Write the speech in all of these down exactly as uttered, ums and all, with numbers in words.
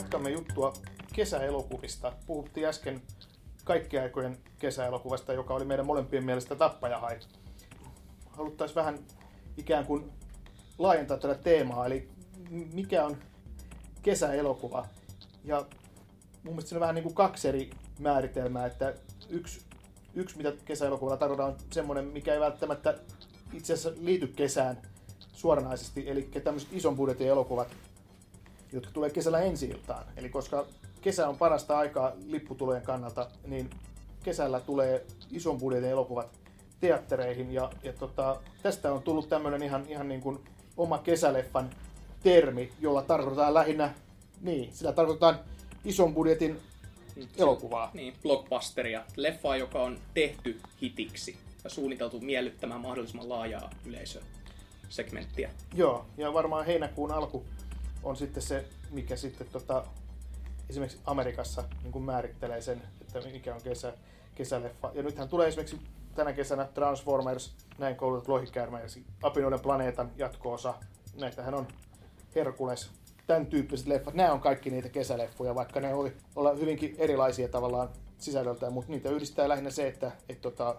jatkamme juttua kesäelokuvista. Puhuttiin äsken kaikkien aikojen kesäelokuvasta, joka oli meidän molempien mielestä Tappajahai. Haluttaisiin vähän ikään kuin laajentaa tätä teemaa, eli mikä on kesäelokuva. Ja mun mielestä siinä on vähän niin kuin kaksi eri määritelmää, että yksi, yksi mitä kesäelokuvalla tarkoittaa on semmoinen, mikä ei välttämättä itse asiassa liity kesään suoranaisesti, eli tämmöiset ison budjetin elokuvat, jotka tulee kesällä ensi-iltaan. Eli koska kesä on parasta aikaa lipputulojen kannalta, niin kesällä tulee ison budjetin elokuvat teattereihin, ja, ja tota, tästä on tullut tämmöinen ihan, ihan niin kuin oma kesäleffan termi, jolla tarkoitetaan lähinnä, niin, sillä tarkoitetaan ison budjetin elokuvaa. Niin, blockbusteria. Leffaa, joka on tehty hitiksi ja suunniteltu miellyttämään mahdollisimman laajaa yleisösegmenttiä. Joo, ja varmaan heinäkuun alku on sitten se, mikä sitten tota, esimerkiksi Amerikassa niin kuin määrittelee sen, että mikä on kesä, kesäleffa. Ja nythän tulee esimerkiksi tänä kesänä Transformers, näin koulutetut lohikäärme ja Apinoiden planeetan jatko-osa. Näitähän on Herkules, tämän tyyppiset leffat. Nämä on kaikki niitä kesäleffoja, vaikka ne voi olla hyvinkin erilaisia tavallaan sisällöltään, mutta niitä yhdistää lähinnä se, että et, tota,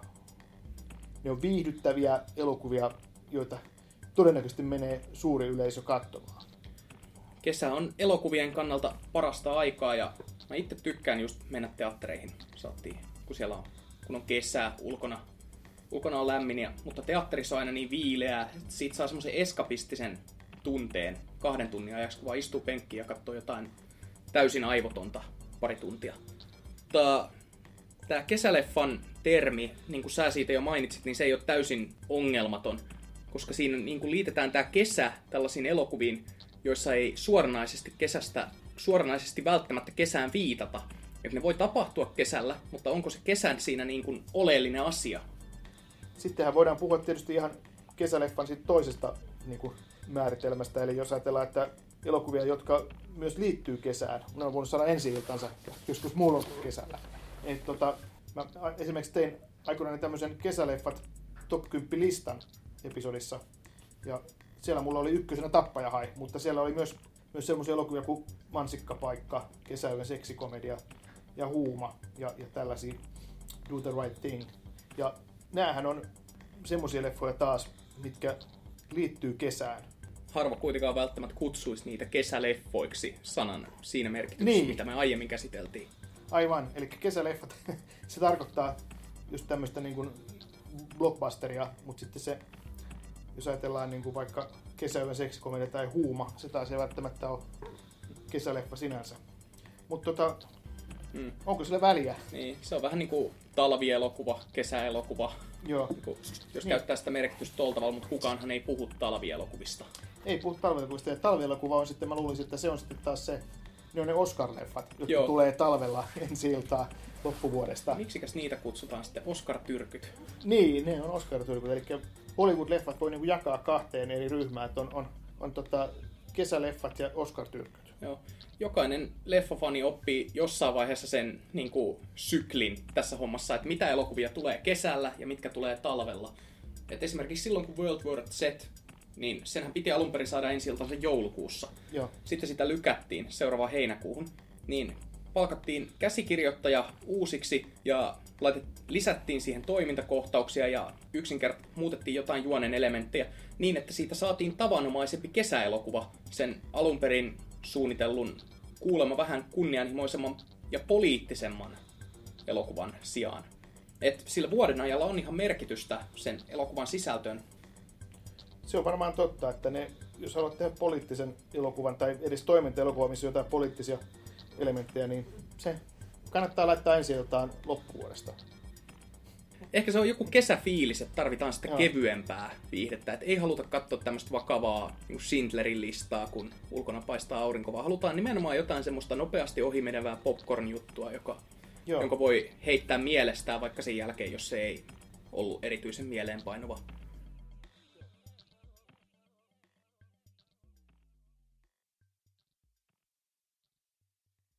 ne on viihdyttäviä elokuvia, joita todennäköisesti menee suuri yleisö katsomaan. Kesä on elokuvien kannalta parasta aikaa ja mä itse tykkään just mennä teattereihin, saattiin, kun siellä on, kun on kesää ulkona. Ulkona on lämmin, ja, mutta teatterissa on aina niin viileää, että siitä saa semmoisen eskapistisen tunteen kahden tunnin ajaksi, kun vaan istuu penkkiin ja katsoo jotain täysin aivotonta pari tuntia. Mutta tämä kesäleffan termi, niin kuin sä siitä jo mainitsit, niin se ei ole täysin ongelmaton, koska siinä niin kuin liitetään tämä kesä tällaisiin elokuviin, joissa ei suoranaisesti kesästä, suoranaisesti välttämättä kesään viitata. Että ne voi tapahtua kesällä, mutta onko se kesän siinä niin kuin oleellinen asia? Sittenhän voidaan puhua tietysti ihan kesäleffan siitä toisesta niin kuin määritelmästä. Eli jos ajatellaan, että elokuvia, jotka myös liittyy kesään, ne on voinut saada ensi-iltansa joskus muulloin kesällä. Et, tota, mä esimerkiksi tein aikoinaan tämmöisen kesäleffat top kymmenen listan episodissa. Ja siellä mulla oli ykkösenä Tappajahai, mutta siellä oli myös, myös semmoisia elokuvia kuin Mansikkapaikka, Kesäyön seksikomedia ja Huuma ja, ja tällaisia Do the Right Thing. Ja näähän on semmoisia leffoja taas, mitkä liittyy kesään. Harva kuitenkaan välttämättä kutsuisi niitä kesäleffoiksi sanan siinä merkityksessä, niin, mitä me aiemmin käsiteltiin. Aivan, eli kesäleffat, se tarkoittaa just tämmöistä niin kuin blockbusteria, mutta sitten se, jos ajatellaan niin kuin vaikka Kesäyön seksikomedia tai Huuma, se taas ei välttämättä ole kesäleffa sinänsä. Mutta tota, mm. onko sillä väliä? Niin, se on vähän niin kuin talvielokuva, kesäelokuva. Joo. Niin kuin, jos niin. käyttää sitä merkitystä tuolla tavalla, mutta kukaanhan ei puhu talvielokuvista. Ei puhu talvielokuvista. Ja talvielokuva on sitten, mä luulisin, että se on sitten taas se, ne on ne Oscar-leffat, jotka Joo. tulee talvella ensi-iltaa loppuvuodesta. Miksikäs niitä kutsutaan sitten Oscar-tyrkyt? Niin, ne on Oscar-tyrkyt. Eli Hollywood-leffat voi niinku jakaa kahteen eri ryhmään, että on, on, on tota kesäleffat ja Oscar-tyrkyt. Joo. Jokainen leffafani oppii jossain vaiheessa sen niin kuin, syklin tässä hommassa, että mitä elokuvia tulee kesällä ja mitkä tulee talvella. Et esimerkiksi silloin, kun World War Z, niin senhän piti alun perin saada ensi-iltansa joulukuussa. Joo. Sitten sitä lykättiin seuraavaan heinäkuuhun. Niin palkattiin käsikirjoittaja uusiksi ja laitet, lisättiin siihen toimintakohtauksia ja yksinkertaisesti muutettiin jotain juonen elementtejä niin, että siitä saatiin tavanomaisempi kesäelokuva sen alun perin suunnitellun kuulemma vähän kunnianhimoisemman ja poliittisemman elokuvan sijaan. Et sillä vuoden ajalla on ihan merkitystä sen elokuvan sisältöön. Se on varmaan totta, että ne, jos haluat tehdä poliittisen elokuvan tai edes toimintaelokuva, missä on jotain poliittisia elementtejä, niin se kannattaa laittaa ensi-iltaan loppuvuodesta. Ehkä se on joku kesäfiilis, että tarvitaan sitä Joo. kevyempää viihdettä. Et ei haluta katsoa tämmöistä vakavaa niin Schindlerin listaa, kun ulkona paistaa aurinko, vaan halutaan nimenomaan jotain semmoista nopeasti ohimenevää popcorn-juttua, joka, jonka voi heittää mielestään vaikka sen jälkeen, jos se ei ollut erityisen mieleenpainuva